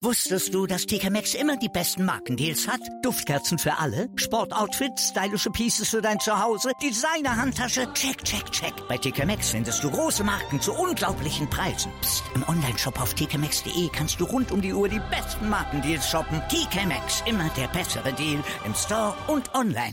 Wusstest du, dass TK Maxx immer die besten Markendeals hat? Duftkerzen für alle, Sportoutfits, stylische Pieces für dein Zuhause, Designer-Handtasche, check, check, check. Bei TK Maxx findest du große Marken zu unglaublichen Preisen. Psst. Im Onlineshop auf tkmaxx.de kannst du rund um die Uhr die besten Markendeals shoppen. TK Maxx, immer der bessere Deal im Store und online.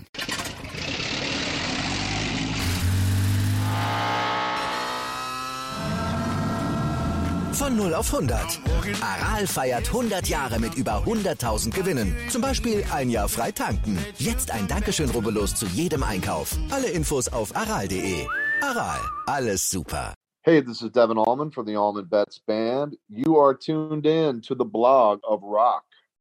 Von 0 auf 100. Aral feiert 100 Jahre mit über 100.000 Gewinnen. Zum Beispiel ein Jahr frei tanken. Jetzt ein Dankeschön, rubbellos zu jedem Einkauf. Alle Infos auf aral.de. Aral, alles super. Hey, this is Devin Allman from the Allman Betts Band. You are tuned in to the blog of rock.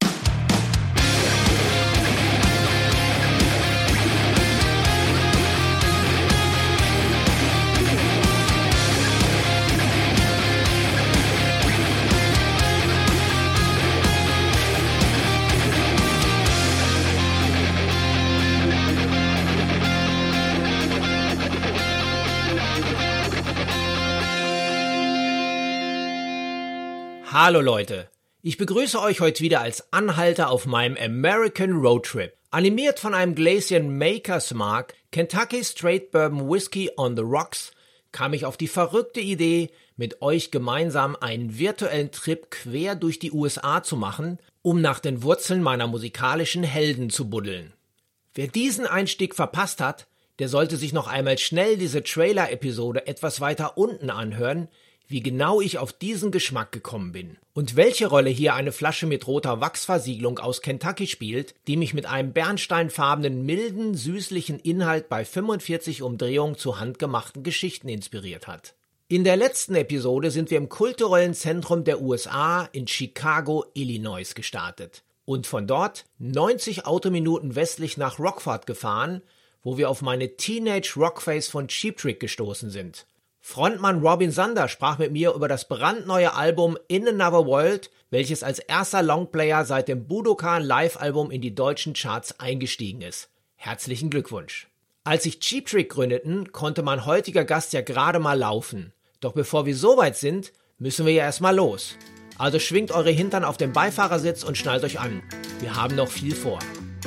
Hallo Leute, ich begrüße euch heute wieder als Anhalter auf meinem American Road Trip. Animiert von einem Gläschen Maker's Mark Kentucky Straight Bourbon Whiskey on the Rocks kam ich auf die verrückte Idee, mit euch gemeinsam einen virtuellen Trip quer durch die USA zu machen, um nach den Wurzeln meiner musikalischen Helden zu buddeln. Wer diesen Einstieg verpasst hat, der sollte sich noch einmal schnell diese Trailer-Episode etwas weiter unten anhören, wie genau ich auf diesen Geschmack gekommen bin. Und welche Rolle hier eine Flasche mit roter Wachsversiegelung aus Kentucky spielt, die mich mit einem bernsteinfarbenen, milden, süßlichen Inhalt bei 45 Umdrehungen zu handgemachten Geschichten inspiriert hat. In der letzten Episode sind wir im kulturellen Zentrum der USA in Chicago, Illinois gestartet und von dort 90 Autominuten westlich nach Rockford gefahren, wo wir auf meine Teenage Rockface von Cheap Trick gestoßen sind. Frontmann Robin Zander sprach mit mir über das brandneue Album In Another World, welches als erster Longplayer seit dem Budokan Live-Album in die deutschen Charts eingestiegen ist. Herzlichen Glückwunsch! Als sich Cheap Trick gründeten, konnte mein heutiger Gast ja gerade mal laufen. Doch bevor wir so weit sind, müssen wir ja erstmal los. Also schwingt eure Hintern auf den Beifahrersitz und schnallt euch an. Wir haben noch viel vor.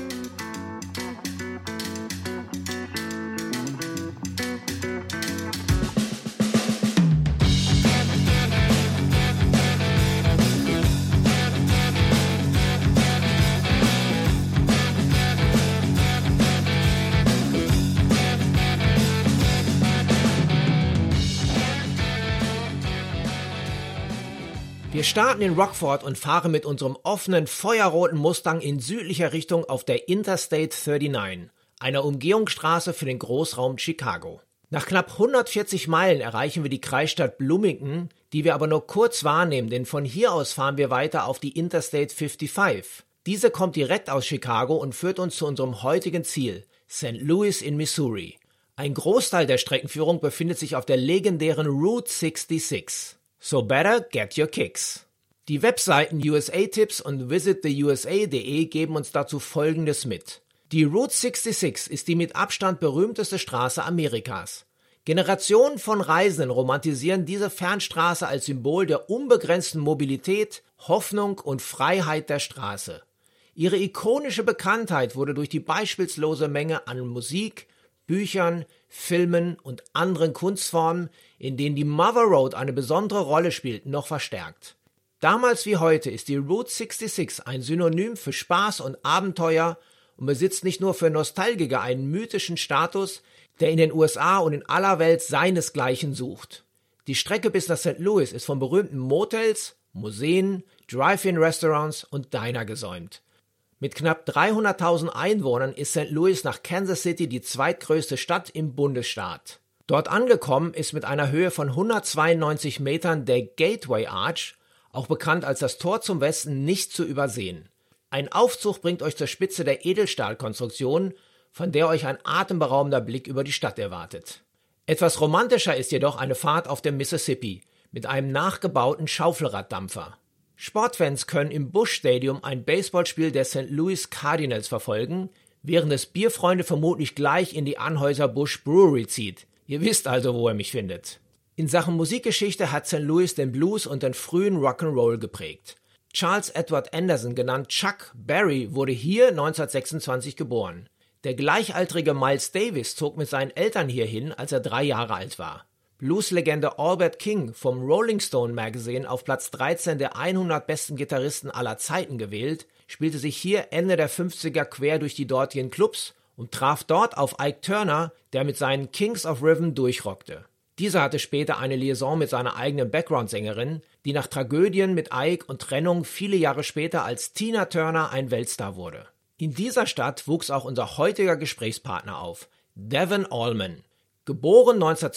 Wir starten in Rockford und fahren mit unserem offenen, feuerroten Mustang in südlicher Richtung auf der Interstate 39, einer Umgehungsstraße für den Großraum Chicago. Nach knapp 140 Meilen erreichen wir die Kreisstadt Bloomington, die wir aber nur kurz wahrnehmen, denn von hier aus fahren wir weiter auf die Interstate 55. Diese kommt direkt aus Chicago und führt uns zu unserem heutigen Ziel, St. Louis in Missouri. Ein Großteil der Streckenführung befindet sich auf der legendären Route 66. So better get your kicks. Die Webseiten USA Tips und visittheusa.de geben uns dazu Folgendes mit. Die Route 66 ist die mit Abstand berühmteste Straße Amerikas. Generationen von Reisenden romantisieren diese Fernstraße als Symbol der unbegrenzten Mobilität, Hoffnung und Freiheit der Straße. Ihre ikonische Bekanntheit wurde durch die beispiellose Menge an Musik, Büchern, Filmen und anderen Kunstformen, in denen die Mother Road eine besondere Rolle spielt, noch verstärkt. Damals wie heute ist die Route 66 ein Synonym für Spaß und Abenteuer und besitzt nicht nur für Nostalgiker einen mythischen Status, der in den USA und in aller Welt seinesgleichen sucht. Die Strecke bis nach St. Louis ist von berühmten Motels, Museen, Drive-In-Restaurants und Diner gesäumt. Mit knapp 300.000 Einwohnern ist St. Louis nach Kansas City die zweitgrößte Stadt im Bundesstaat. Dort angekommen ist mit einer Höhe von 192 Metern der Gateway Arch, auch bekannt als das Tor zum Westen, nicht zu übersehen. Ein Aufzug bringt euch zur Spitze der Edelstahlkonstruktion, von der euch ein atemberaubender Blick über die Stadt erwartet. Etwas romantischer ist jedoch eine Fahrt auf dem Mississippi mit einem nachgebauten Schaufelraddampfer. Sportfans können im Busch Stadium ein Baseballspiel der St. Louis Cardinals verfolgen, während es Bierfreunde vermutlich gleich in die Anheuser-Busch Brewery zieht. Ihr wisst also, wo ihr mich findet. In Sachen Musikgeschichte hat St. Louis den Blues und den frühen Rock'n'Roll geprägt. Charles Edward Anderson, genannt Chuck Berry, wurde hier 1926 geboren. Der gleichaltrige Miles Davis zog mit seinen Eltern hierhin, als er 3 Jahre alt war. Blueslegende Albert King, vom Rolling Stone Magazine auf Platz 13 der 100 besten Gitarristen aller Zeiten gewählt, spielte sich hier Ende der 50er quer durch die dortigen Clubs und traf dort auf Ike Turner, der mit seinen Kings of Rhythm durchrockte. Dieser hatte später eine Liaison mit seiner eigenen Background-Sängerin, die nach Tragödien mit Ike und Trennung viele Jahre später als Tina Turner ein Weltstar wurde. In dieser Stadt wuchs auch unser heutiger Gesprächspartner auf, Devon Allman. Geboren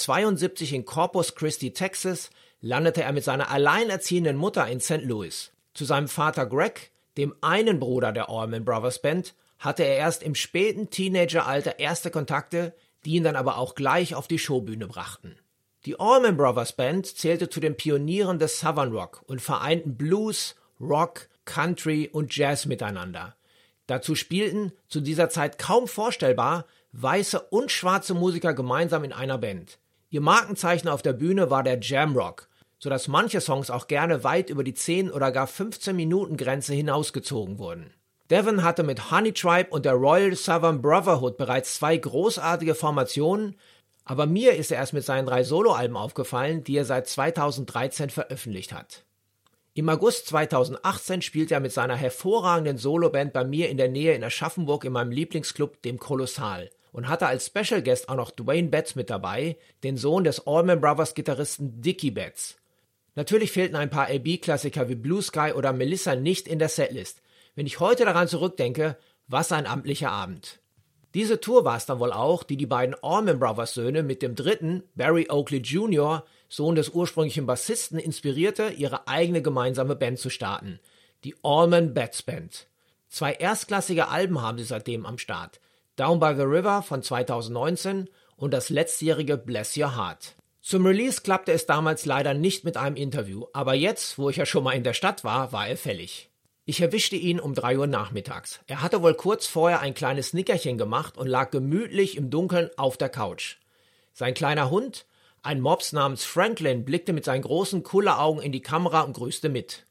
1972 in Corpus Christi, Texas, landete er mit seiner alleinerziehenden Mutter in St. Louis. Zu seinem Vater Greg, dem einen Bruder der Allman Brothers Band, hatte er erst im späten Teenageralter erste Kontakte, die ihn dann aber auch gleich auf die Showbühne brachten. Die Allman Brothers Band zählte zu den Pionieren des Southern Rock und vereinten Blues, Rock, Country und Jazz miteinander. Dazu spielten, zu dieser Zeit kaum vorstellbar, weiße und schwarze Musiker gemeinsam in einer Band. Ihr Markenzeichen auf der Bühne war der Jamrock, sodass manche Songs auch gerne weit über die 10 oder gar 15 Minuten Grenze hinausgezogen wurden. Devon hatte mit Honey Tribe und der Royal Southern Brotherhood bereits 2 großartige Formationen, aber mir ist er erst mit seinen 3 Soloalben aufgefallen, die er seit 2013 veröffentlicht hat. Im August 2018 spielte er mit seiner hervorragenden Soloband bei mir in der Nähe in Aschaffenburg in meinem Lieblingsclub, dem Kolossal, und hatte als Special Guest auch noch Dwayne Betts mit dabei, den Sohn des Allman Brothers Gitarristen Dickie Betts. Natürlich fehlten ein paar AB-Klassiker wie Blue Sky oder Melissa nicht in der Setlist. Wenn ich heute daran zurückdenke, was ein amtlicher Abend. Diese Tour war es dann wohl auch, die beiden Allman Brothers Söhne mit dem dritten, Barry Oakley Jr., Sohn des ursprünglichen Bassisten, inspirierte, ihre eigene gemeinsame Band zu starten, die Allman Betts Band. 2 erstklassige Alben haben sie seitdem am Start, Down by the River von 2019 und das letztjährige Bless Your Heart. Zum Release klappte es damals leider nicht mit einem Interview, aber jetzt, wo ich ja schon mal in der Stadt war er fällig. Ich erwischte ihn um 3 Uhr nachmittags. Er hatte wohl kurz vorher ein kleines Nickerchen gemacht und lag gemütlich im Dunkeln auf der Couch. Sein kleiner Hund, ein Mops namens Franklin, blickte mit seinen großen Kulleraugen in die Kamera und grüßte mit.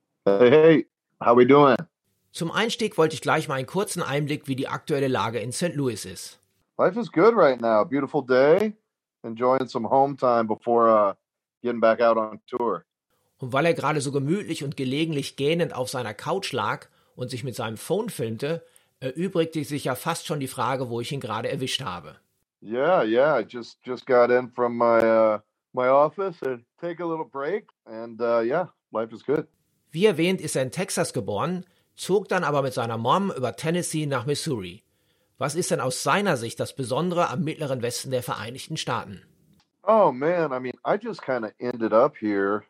Hey, how we doing? Zum Einstieg wollte ich gleich mal einen kurzen Einblick, wie die aktuelle Lage in St. Louis ist. Life is good right now. Beautiful day. Enjoying some home time before getting back out on tour. Und weil er gerade so gemütlich und gelegentlich gähnend auf seiner Couch lag und sich mit seinem Phone filmte, erübrigte sich ja fast schon die Frage, wo ich ihn gerade erwischt habe. Yeah. I just got in from my office and take a little break. And life is good. Wie erwähnt, ist er in Texas geboren, zog dann aber mit seiner Mom über Tennessee nach Missouri. Was ist denn aus seiner Sicht das Besondere am mittleren Westen der Vereinigten Staaten? Oh man, I mean, I just kind of ended up here.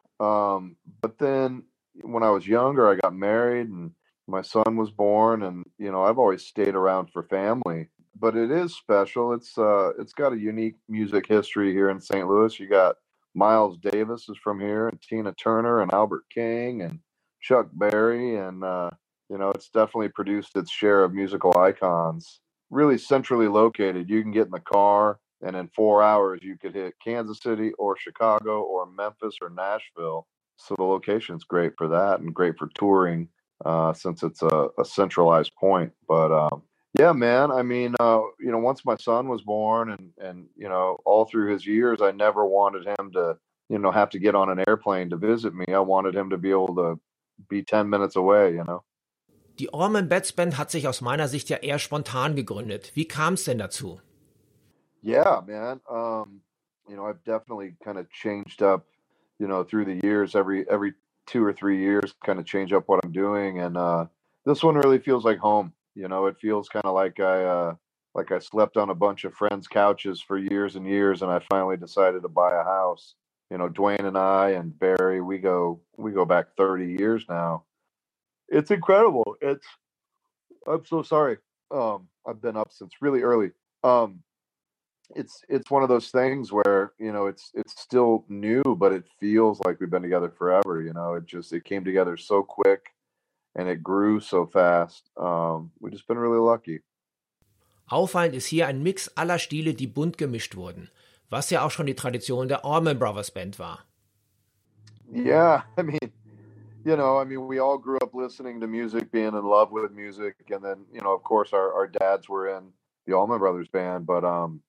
But then when I was younger, I got married and my son was born, and I've always stayed around for family. But it is special. It's got a unique music history here in St. Louis. You got Miles Davis is from here, and Tina Turner, and Albert King, and Chuck Berry, and it's definitely produced its share of musical icons. Really centrally located. You can get in the car, and in 4 hours, you could hit Kansas City or Chicago or Memphis or Nashville. So the location's great for that and great for touring since it's a centralized point. But yeah, man, I mean, once my son was born and all through his years, I never wanted him to, have to get on an airplane to visit me. I wanted him to be able to be 10 minutes away, Die Allman Betts Band hat sich aus meiner Sicht ja eher spontan gegründet. Wie kam es denn dazu? Yeah, man. I've definitely kind of changed up, through the years. Every 2 or 3 years, kind of change up what I'm doing, and this one really feels like home. It feels kind of like I slept on a bunch of friends' couches for years and years, and I finally decided to buy a house. Dwayne and I and Barry, we go back 30 years now. It's incredible. I'm so sorry. I've been up since really early. It's one of those things where it's still new, but it feels like we've been together forever. It came together so quick, and it grew so fast. We've just been really lucky. Auffallend ist hier ein Mix aller Stile, die bunt gemischt wurden, was ja auch schon die Tradition der Allman Brothers Band war. Yeah, I mean, I mean, we all grew up listening to music, being in love with music, and then, of course, our dads were in the Allman Brothers band, but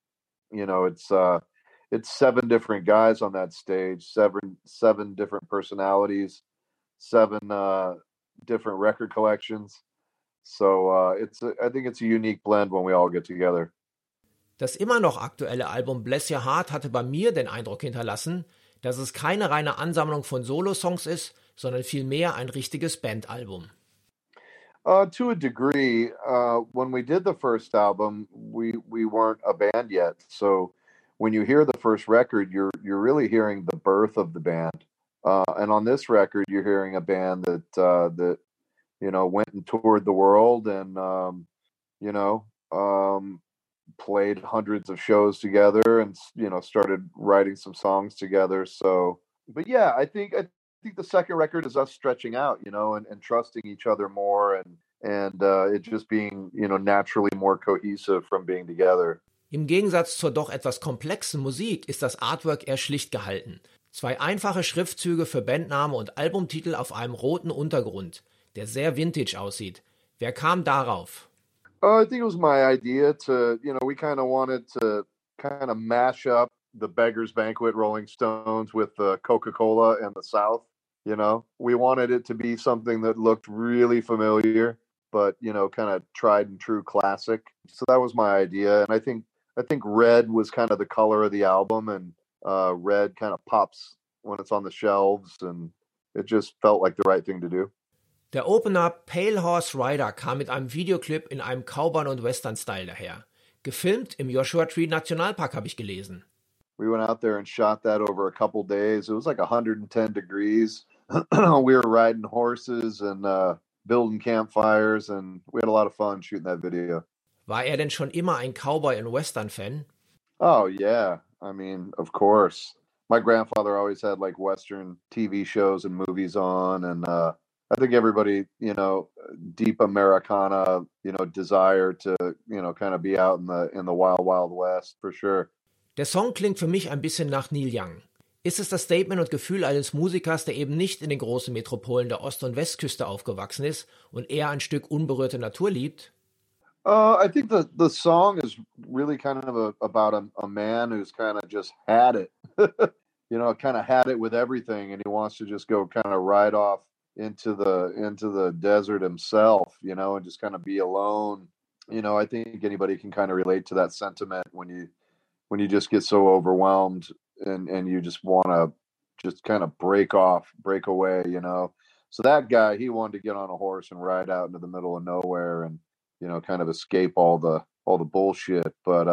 it's seven different guys on that stage, seven different personalities, seven different record collections. So I think it's a unique blend when we all get together. Das immer noch aktuelle Album Bless Your Heart hatte bei mir den Eindruck hinterlassen, dass es keine reine Ansammlung von Solo-Songs ist, sondern vielmehr ein richtiges Bandalbum. To a degree, when we did the first album, we weren't a band yet. So when you hear the first record, you're really hearing the birth of the band. And on this record, you're hearing a band that went and toured the world and played hundreds of shows together and started writing some songs together. So, but yeah, I think the second record is us stretching out, and trusting each other more and it just being, naturally more cohesive from being together. Im Gegensatz zur doch etwas komplexen Musik ist das Artwork eher schlicht gehalten. 2 einfache Schriftzüge für Bandname und Albumtitel auf einem roten Untergrund, der sehr vintage aussieht. Wer kam darauf? I think it was my idea to, we kind of wanted to kind of mash up the Beggar's Banquet Rolling Stones with Coca-Cola and the South. We wanted it to be something that looked really familiar, but, kind of tried and true classic. So that was my idea. And I think red was kind of the color of the album, and red kind of pops when it's on the shelves, and it just felt like the right thing to do. Der Opener Pale Horse Rider kam mit einem Videoclip in einem Cowboy- und Western-Style daher. Gefilmt im Joshua Tree Nationalpark, habe ich gelesen. We went out there and shot that over a couple days. It was like 110 degrees. We were riding horses and building campfires, and we had a lot of fun shooting that video. War denn schon immer ein Cowboy- und Western-Fan? Oh, yeah. I mean, of course. My grandfather always had like Western TV shows and movies on, and I think everybody, deep Americana, desire to, kind of be out in the wild, wild west, for sure. Der Song klingt für mich ein bisschen nach Neil Young. Ist es das Statement und Gefühl eines Musikers, der eben nicht in den großen Metropolen der Ost- und Westküste aufgewachsen ist und eher ein Stück unberührte Natur liebt? I think the song is really kind of about a man who's kind of just had it, kind of had it with everything, and he wants to just go kind of ride off into the desert himself, and just kind of be alone. I think anybody can kind of relate to that sentiment when you just get so overwhelmed and you just want to just kind of break away, So that guy, he wanted to get on a horse and ride out into the middle of nowhere and, kind of escape all the bullshit. But,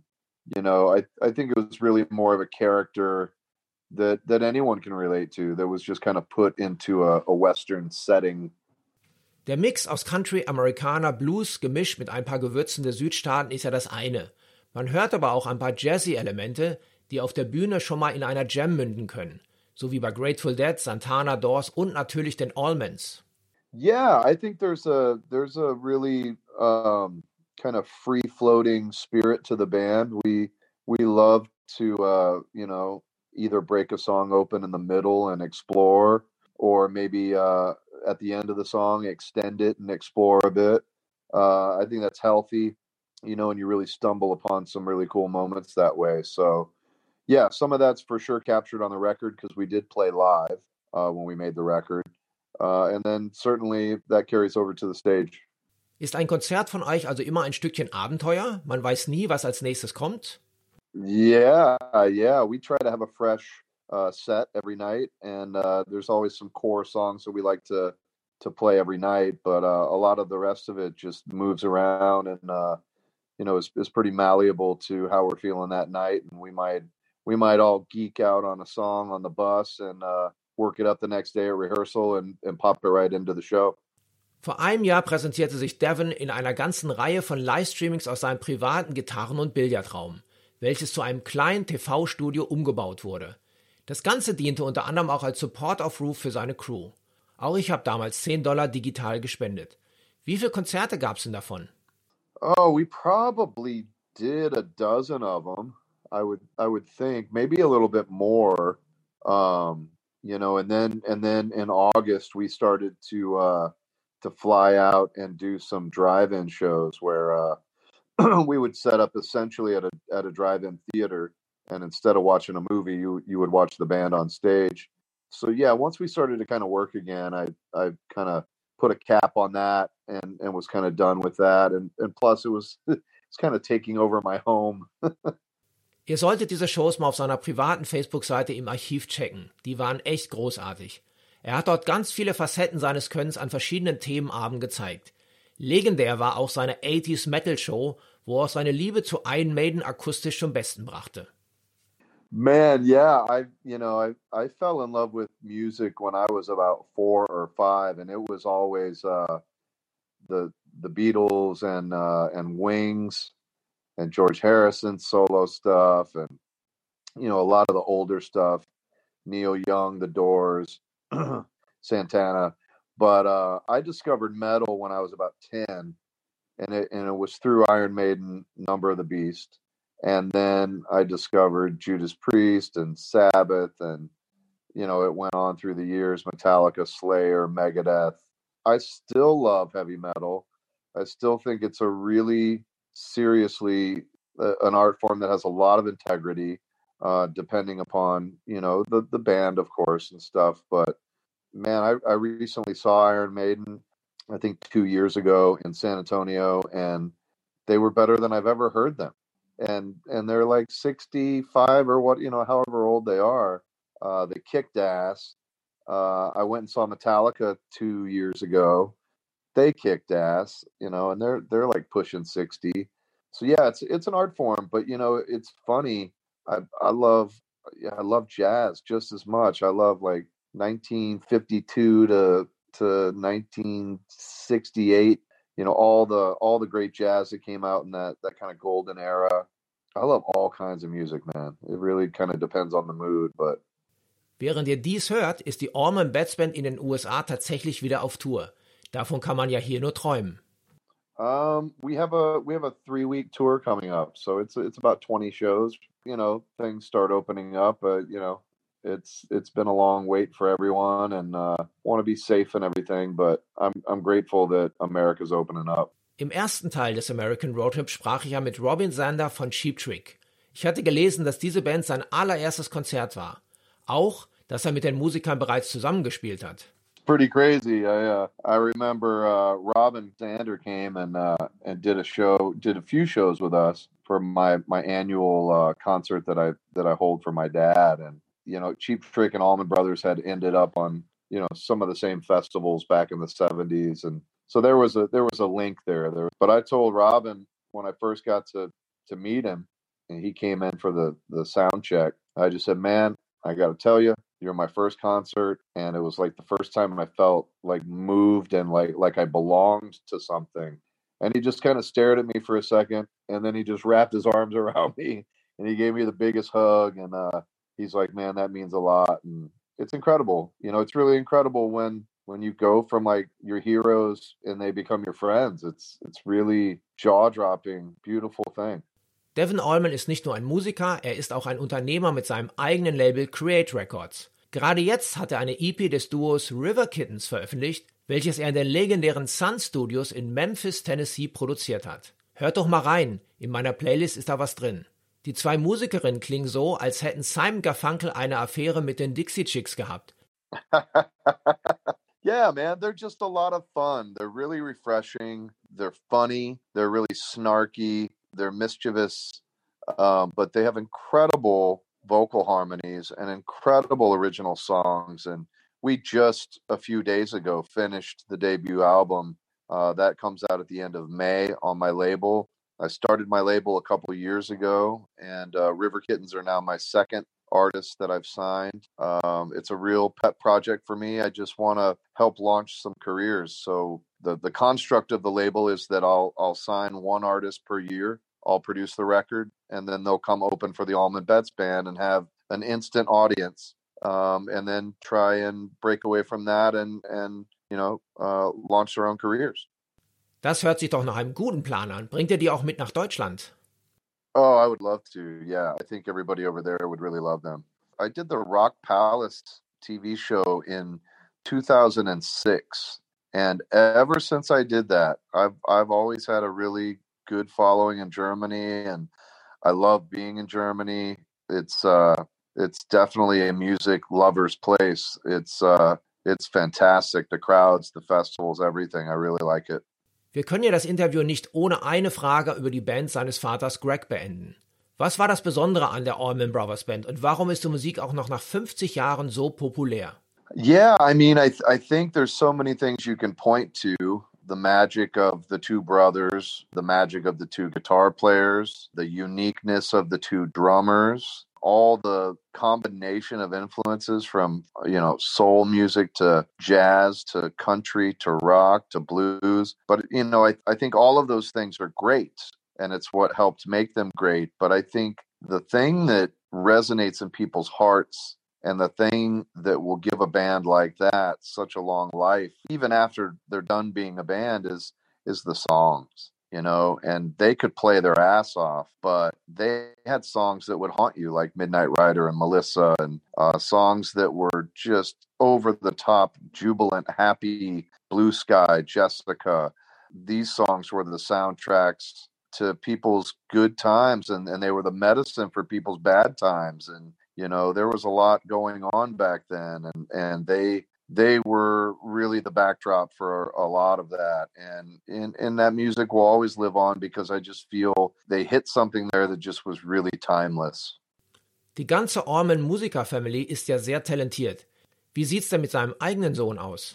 I think it was really more of a character that anyone can relate to, that was just kind of put into a Western setting. Der Mix aus Country, Amerikaner, Blues gemischt mit ein paar Gewürzen der Südstaaten ist ja das eine. Man hört aber auch ein paar Jazzy-Elemente, die auf der Bühne schon mal in einer Jam münden können. So wie bei Grateful Dead, Santana, Doors und natürlich den Allmans. Yeah, I think there's a really kind of free-floating spirit to the band. We love to, either break a song open in the middle and explore, or maybe at the end of the song extend it and explore a bit. I think that's healthy, and you really stumble upon some really cool moments that way. So yeah, some of that's for sure captured on the record because we did play live when we made the record. And then certainly that carries over to the stage. Ist ein Konzert von euch also immer ein Stückchen Abenteuer? Man weiß nie, was als nächstes kommt? Yeah. We try to have a fresh set every night, and there's always some core songs that we like to play every night, but a lot of the rest of it just moves around and is pretty malleable to how we're feeling that night, and we might all geek out on a song on the bus and work it up the next day at rehearsal and pop it right into the show. Vor einem Jahr präsentierte sich Devon in einer ganzen Reihe von Livestreamings aus seinem privaten Gitarren- und Billardraum, welches zu einem kleinen TV-Studio umgebaut wurde. Das Ganze diente unter anderem auch als Support of Roof für seine Crew. Auch ich habe damals $10 digital gespendet. Wie viele Konzerte gab es denn davon? Oh, we probably did a dozen of them. I would think maybe a little bit more. and then in August we started to fly out and do some drive-in shows where we would set up essentially at a drive-in theater, and instead of watching a movie, you would watch the band on stage. So yeah, once we started to kind of work again, I kind of put a cap on that and was kind of done with that, and plus it was it's kind of taking over my home. Ihr solltet diese Shows mal auf seiner privaten Facebook-Seite im Archiv checken. Die waren echt großartig. Er hat dort ganz viele Facetten seines Könnens an verschiedenen Themenabenden gezeigt. Legendär war auch seine 80s Metal Show, wo er seine Liebe zu Iron Maiden akustisch zum Besten brachte. Man, yeah, I fell in love with music when I was about 4 or 5, and it was always the Beatles and Wings and George Harrison's solo stuff, and a lot of the older stuff, Neil Young, The Doors, Santana. But I discovered metal when I was about 10, and it was through Iron Maiden, Number of the Beast. And then I discovered Judas Priest and Sabbath, and it went on through the years, Metallica, Slayer, Megadeth. I still love heavy metal. I still think it's a really seriously an art form that has a lot of integrity, depending upon the band, of course, and stuff. But man, I recently saw Iron Maiden, I think 2 years ago in San Antonio, and they were better than I've ever heard them. And they're like 65 or what, however old they are. They kicked ass. I went and saw Metallica 2 years ago. They kicked ass, and they're like pushing 60. So yeah, it's an art form, but it's funny. I love jazz just as much. I love like 1952 to 1968. All the great jazz that came out in that kind of golden era. I love all kinds of music, man. It really kind of depends on the mood, but. Während ihr dies hört, ist die Allman Betts Band in den USA tatsächlich wieder auf Tour. Davon kann man ja hier nur träumen. We have a 3-week tour coming up, so it's about 20 shows. Things start opening up, but it's been a long wait for everyone, and want to be safe and everything, but I'm grateful that America's opening up. Im ersten Teil des American Roadtrip sprach ich ja mit Robin Zander von Cheap Trick. Ich hatte gelesen, dass diese Band sein allererstes Konzert war. Auch, dass er mit den Musikern bereits zusammengespielt hat. Pretty crazy. I remember Robin Zander came and did a few shows with us for my annual concert that I hold for my dad, and Cheap Trick and Allman Brothers had ended up on some of the same festivals back in the 70s, and so there was a link there. But I told Robin when I first got to meet him, and he came in for the sound check, I just said, man, I got to tell you, you're my first concert, and it was like the first time I felt like moved and like I belonged to something. And he just kind of stared at me for a second, and then he just wrapped his arms around me, and he gave me the biggest hug, and he's like, man, that means a lot. And it's incredible. It's really incredible when you go from like your heroes and they become your friends. It's really jaw-dropping, beautiful thing. Devon Allman ist nicht nur ein Musiker, er ist auch ein Unternehmer mit seinem eigenen Label Create Records. Gerade jetzt hat er eine EP des Duos River Kittens veröffentlicht, welches er in den legendären Sun Studios in Memphis, Tennessee produziert hat. Hört doch mal rein, in meiner Playlist ist da was drin. Die zwei Musikerinnen klingen so, als hätten Simon Garfunkel eine Affäre mit den Dixie Chicks gehabt. Yeah, man, they're just a lot of fun. They're really refreshing. They're funny. They're really snarky. They're mischievous, but they have incredible vocal harmonies and incredible original songs. And we just a few days ago finished the debut album that comes out at the end of May on my label. I started my label a couple of years ago, and River Kittens are now my second artist that I've signed. It's a real pet project for me. I just want to help launch some careers. So the construct of the label is that I'll sign one artist per year. I'll produce the record, and then they'll come open for the Allman Betts Band and have an instant audience, and then try and break away from that and launch their own careers. Das hört sich doch nach einem guten Plan an. Bringt ihr die auch mit nach Deutschland? Oh, I would love to. Yeah, I think everybody over there would really love them. I did the Rock Palace TV show in 2006. And ever since I did that, I've always had a really good following in Germany, and I love being in Germany. It's definitely a music lover's place. It's fantastic. The crowds, the festivals, everything. I really like it. Wir können ja das Interview nicht ohne eine Frage über die Band seines Vaters Greg beenden. Was war das Besondere an der Allman Brothers Band und warum ist die Musik auch noch nach 50 Jahren so populär? Yeah, I mean, I think there's so many things you can point to. The magic of the two brothers, the magic of the two guitar players, the uniqueness of the two drummers, all the combination of influences from, soul music to jazz to country to rock to blues. But, I think all of those things are great, and it's what helped make them great. But I think the thing that resonates in people's hearts and the thing that will give a band like that such a long life, even after they're done being a band, is the songs. And they could play their ass off, but they had songs that would haunt you, like Midnight Rider and Melissa, and songs that were just over the top, jubilant, happy, Blue Sky, Jessica. These songs were the soundtracks to people's good times, and they were the medicine for people's bad times. And, there was a lot going on back then, and they were really the backdrop for a lot of that. And that music will always live on because I just feel they hit something there that just was really timeless. Die ganze Allman Musiker-Family ist ja sehr talentiert. Wie sieht's denn mit seinem eigenen Sohn aus?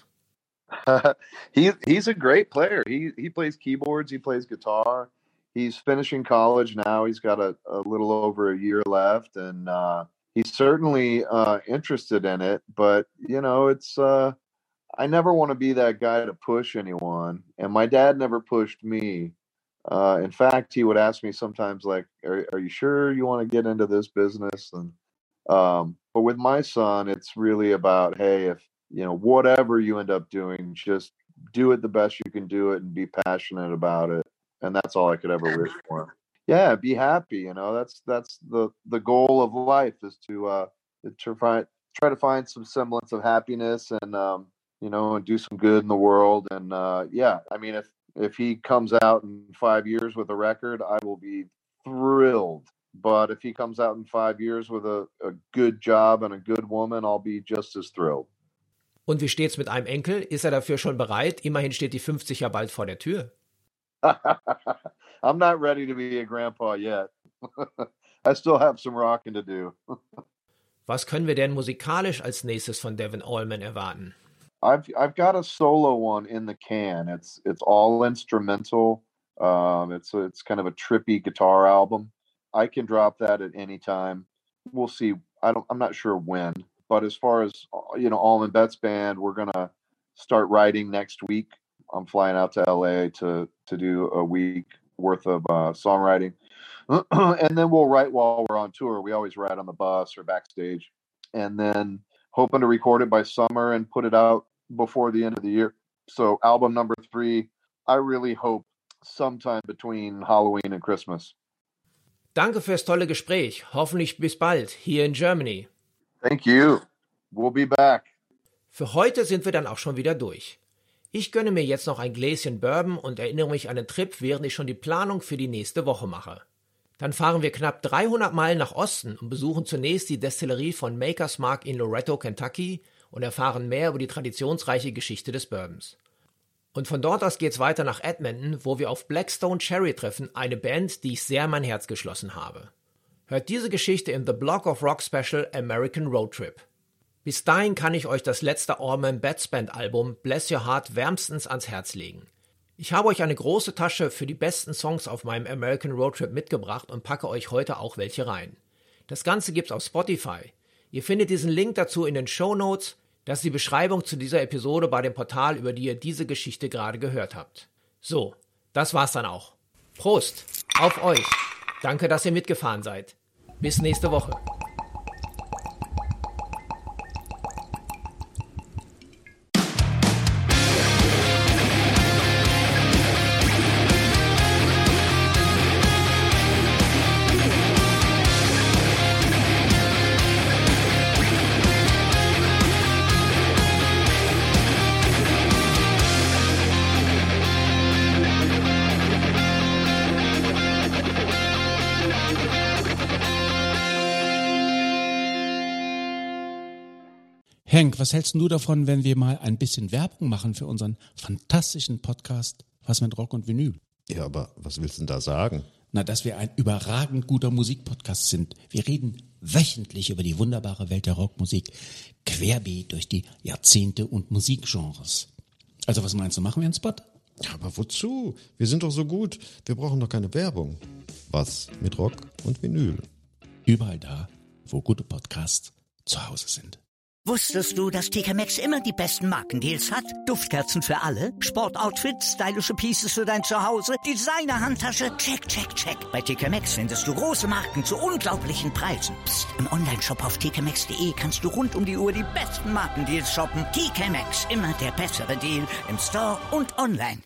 He's a great player. He plays keyboards, he plays guitar. He's finishing college now. He's got a little over a year left, and he's certainly interested in it, but it's I never want to be that guy to push anyone, and my dad never pushed me. In fact, he would ask me sometimes, like, "Are you sure you want to get into this business?" And but with my son, it's really about, hey, if whatever you end up doing, just do it the best you can do it and be passionate about it, and that's all I could ever wish for him. Yeah, be happy. That's the goal of life, is to try to find some semblance of happiness and and do some good in the world. And yeah, I mean, if he comes out in 5 years with a record, I will be thrilled. But if he comes out in 5 years with a good job and a good woman, I'll be just as thrilled. Und wie steht's mit einem Enkel? Ist er dafür schon bereit? Immerhin steht die 50 ja bald vor der Tür. I'm not ready to be a grandpa yet. I still have some rocking to do. Was können wir denn musikalisch als nächstes von Devon Allman erwarten? I've got a solo one in the can. It's all instrumental. It's kind of a trippy guitar album. I can drop that at any time. We'll see. I'm not sure when. But as far as Allman Betts Band, we're gonna start writing next week. I'm flying out to LA to do a week worth of songwriting. And then we'll write while we're on tour. We always write on the bus or backstage. And then hoping to record it by summer and put it out before the end of the year. So album number 3, I really hope sometime between Halloween and Christmas. Danke fürs tolle Gespräch. Hoffentlich bis bald hier in Germany. Thank you. We'll be back. Für heute sind wir dann auch schon wieder durch. Ich gönne mir jetzt noch ein Gläschen Bourbon und erinnere mich an den Trip, während ich schon die Planung für die nächste Woche mache. Dann fahren wir knapp 300 Meilen nach Osten und besuchen zunächst die Destillerie von Maker's Mark in Loretto, Kentucky und erfahren mehr über die traditionsreiche Geschichte des Bourbons. Und von dort aus geht's weiter nach Edmonton, wo wir auf Blackstone Cherry treffen, eine Band, die ich sehr mein Herz geschlossen habe. Hört diese Geschichte im The Block of Rock Special American Road Trip. Bis dahin kann ich euch das letzte Allman Betts Band Album Bless Your Heart wärmstens ans Herz legen. Ich habe euch eine große Tasche für die besten Songs auf meinem American Road Trip mitgebracht und packe euch heute auch welche rein. Das Ganze gibt's auf Spotify. Ihr findet diesen Link dazu in den Shownotes. Das ist die Beschreibung zu dieser Episode bei dem Portal, über die ihr diese Geschichte gerade gehört habt. So, das war's dann auch. Prost! Auf euch! Danke, dass ihr mitgefahren seid. Bis nächste Woche. Henk, was hältst du davon, wenn wir mal ein bisschen Werbung machen für unseren fantastischen Podcast Was mit Rock und Vinyl? Ja, aber was willst du denn da sagen? Na, dass wir ein überragend guter Musikpodcast sind. Wir reden wöchentlich über die wunderbare Welt der Rockmusik, querbeet durch die Jahrzehnte und Musikgenres. Also was meinst du, machen wir einen Spot? Ja, aber wozu? Wir sind doch so gut. Wir brauchen doch keine Werbung. Was mit Rock und Vinyl? Überall da, wo gute Podcasts zu Hause sind. Wusstest du, dass TK Maxx immer die besten Markendeals hat? Duftkerzen für alle, Sportoutfits, stylische Pieces für dein Zuhause, Designer-Handtasche, check, check, check. Bei TK Maxx findest du große Marken zu unglaublichen Preisen. Psst. Im Onlineshop auf tkmaxx.de kannst du rund um die Uhr die besten Markendeals shoppen. TK Maxx, immer der bessere Deal im Store und online.